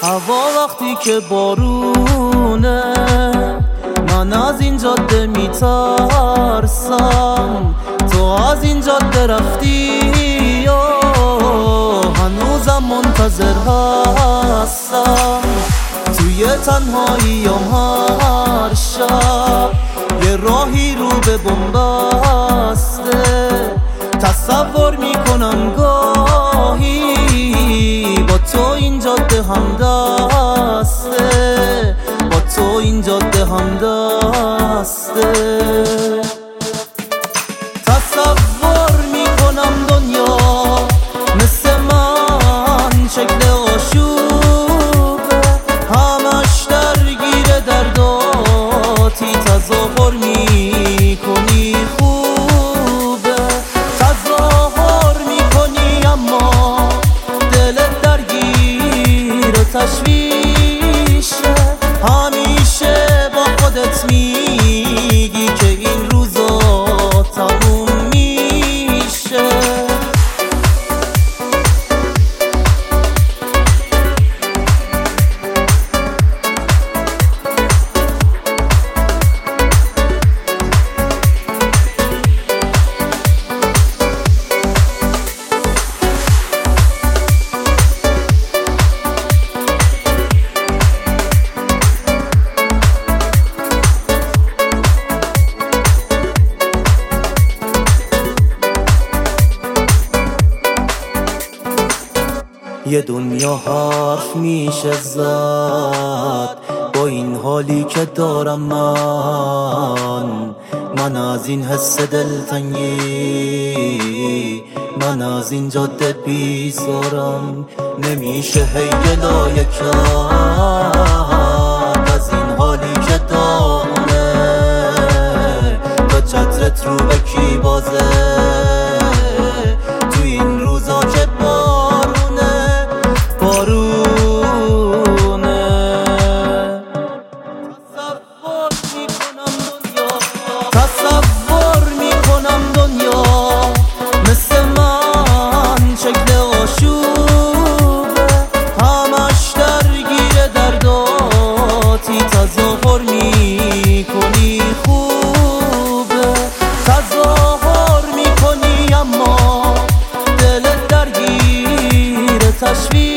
هوا وقتی که بارونه من از این جاده میترسم، تو از این جاده رفتی و هنوزم منتظر هستم. توی تنهاییم هر شب یه راهی رو به بم بسته، تصور میکنم گاهی با تو این جاده هم دسته، با تو این جاده هم دسته. تصور میکنم دنیا مثل من شکل آشوبه، همش درگیر درداتی، تظاهر میکنی خوبه، تظاهر میکنی اما دلت درگیر تشویشه، همیشه با خودت میگی که این روزا تموم میشه. یه دنیا حرف میشه زد با این حالی که دارم من از این حس دلتنگی، من از این جاده بیزارم. نمیشه هی گلایه کرد از این حالی که داره، تا چترت رو به کی بازه تو این روزا که تصور میکنم دنیا مثل من شکل آشوبه، همش درگیر درداتی، تظاهر میکنی خوبه، تظاهر میکنی اما دلت درگیر تشویش.